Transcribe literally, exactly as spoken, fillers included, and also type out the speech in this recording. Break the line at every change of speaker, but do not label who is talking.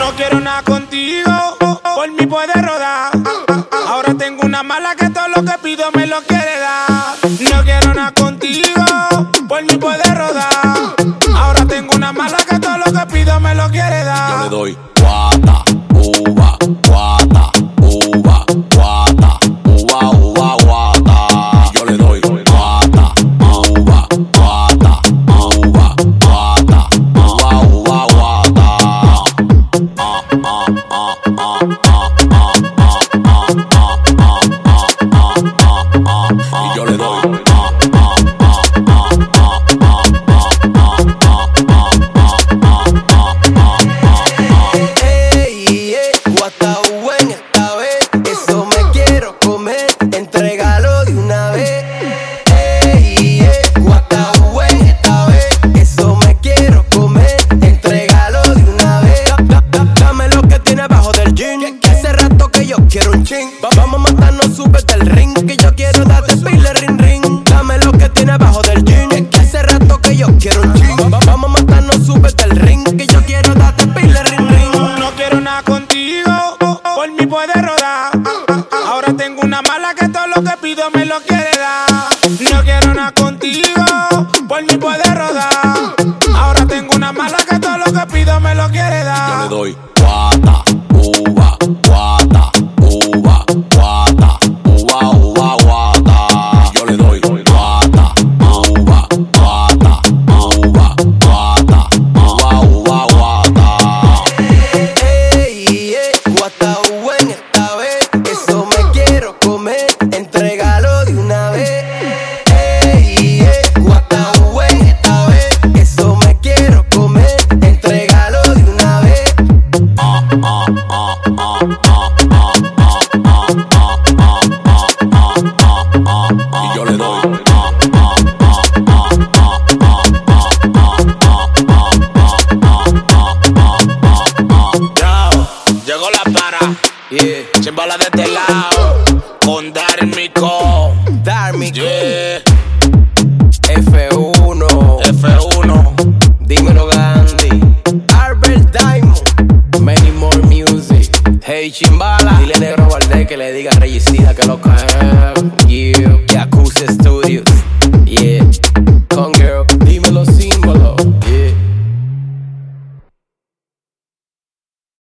No quiero nada contigo, por mí puedes rodar. Ahora tengo una mala que todo lo que pido me lo quiere dar. No quiero nada contigo, por mí puedes rodar. Ahora tengo una mala que todo lo que pido me lo quiere dar.
Yo le doy guata, uva, guata, uva, guata, uva, uva, guata. Yo le doy guata, uva, guata, uva, guata, uva, uva, guata. Ah, ah, ah, ah, ah, ah, ah, ah, ah, ah, ah, ah. Y yo le doy ah, ah, ah, ah, ah, ah, ah,
Ey, eh, guata buen esta vez, eso me quiero comer, entrégalo de una vez. Ey, eh, guata buen esta vez, eso me quiero comer, entrégalo de una vez. Da- da- Dame lo que tiene abajo del jean, que hace rato que yo quiero un chin. Va- Vamos a matarnos, súbete el ring, que yo quiero darte pile ring ring. Dame lo que tiene abajo del jean, que hace rato que yo quiero un chin. Va- Vamos a matarnos, súbete el ring, que yo quiero darte pile ring ring.
No quiero nada contigo, por mí puedes rodar. Ahora tengo una mala que todo lo que pido me lo quiere dar. No quiero nada contigo, por mí puedes rodar. Ahora tengo una mala que todo lo que pido me lo quiere
yo le
dar.
doy guata, uva, guata, uva, guata, uva, uva, guata. Yo le doy guata, uva, guata, uva, guata, uva, uva, guata.
Ey, eh, guata buen esta vez, eso me quiero comer, entrégalo de una vez. Ey, eh, guata buen esta vez, eso me quiero comer, entrégalo de una vez.
Ah, ah, ah, ah, ah, ah, ah, ah, ah, ah, ah, ah, ah. Y yo le doy ah, ah, ah, ah, ah, ah, ah, ah, ah, ah, ah.
Llegó la para,
Yeah,
chimbala de este lado, con Dármico.
Dharmic,
Yeah,
F uno,
F uno.
dímelo Gandhi, Albert Diamond, Many More Music. Hey Chimbala, dile negro Valdez que le diga a Regicida que lo cae.